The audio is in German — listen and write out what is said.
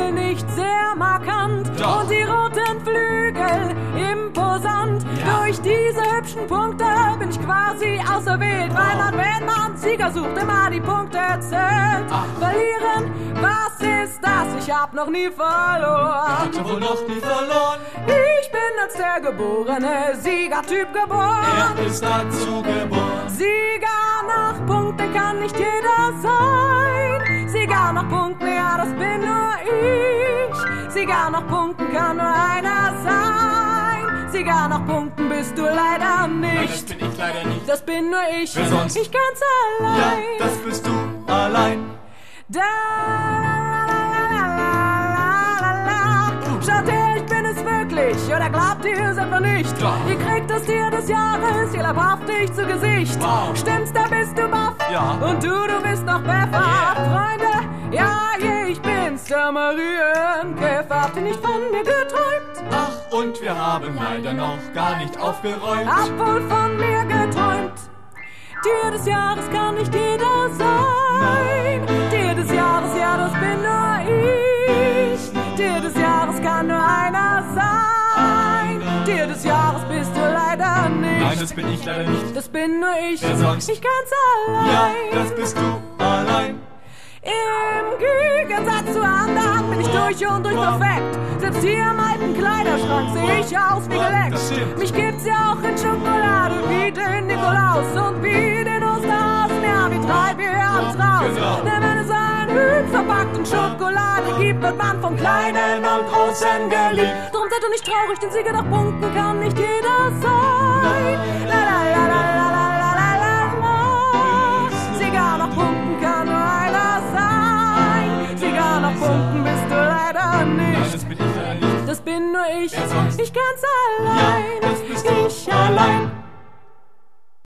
Flügel nicht sehr markant. Doch. Und die roten Flügel imposant. Ja. Durch diese hübschen Punkte bin ich quasi auserwählt, weil man, wenn man Sieger sucht, immer die Punkte zählt. Ach. Verlieren, was ist das? Ich hab noch nie verloren. Hat wohl noch nie verloren. Ich bin als der geborene Siegertyp geboren. Er ist dazu geboren. Sieger nach Punkten kann nicht jeder sein. Sieger nach Punkten, ja, das bin nur ich. Sieger nach Punkten kann nur einer sein. Sieger nach Punkten bist du leider Nein, das nicht. bin ich leider nicht. Das bin nur ich. Wer sonst? Ich ganz Ja, allein. das bist du allein. Da, Schaut her, ich bin es wirklich, oder glaubt ihr es etwa nicht? Doch. Ihr kriegt das Tier des Jahres, hier leibhaftig zu Gesicht. Wow. Stimmt's, da bist du baff. Ja. Und du bist noch Pfeffer. Yeah. Freunde, ja, ich bin's, der Marienkäfer. Habt ihr nicht von mir geträumt? Ach, und wir haben leider noch gar nicht aufgeräumt. Hab wohl von mir geträumt. Tier des Jahres kann nicht jeder sein. Tier des Jahres, ja, das bin nur ich. Tier des Jahres kann nur einer sein. Tier des Jahres bist du leider nicht. Nein, das bin ich leider nicht. Das bin nur ich. Wer sonst? Ich ganz Ja, allein. das bist du allein. Im Gegensatz zu anderen bin ich durch und durch Wow. perfekt. Selbst hier im alten Kleiderschrank sehe ich aus wie Wow, geleckt. das stimmt. Mich gibt's ja auch in Schokolade wie den Nikolaus und wie den Osterhasen. Ja, wie treiben wir uns raus. Genau. Denn wenn es ein Hüt verpackt in Schokolade gibt, wird man vom Kleinen und Großen geliebt. Darum seid doch nicht traurig, denn Sieger nach Punkten kann nicht jeder sein. La la la la la la la la la. Sieger nach Punkten kann nur einer sein. Sieger nach Punkten bist du leider Nein, nicht. das bin ich leider nicht. Das bin nur ich. Wer sonst? Ich ganz allein. Ja, das bist du Ich allein.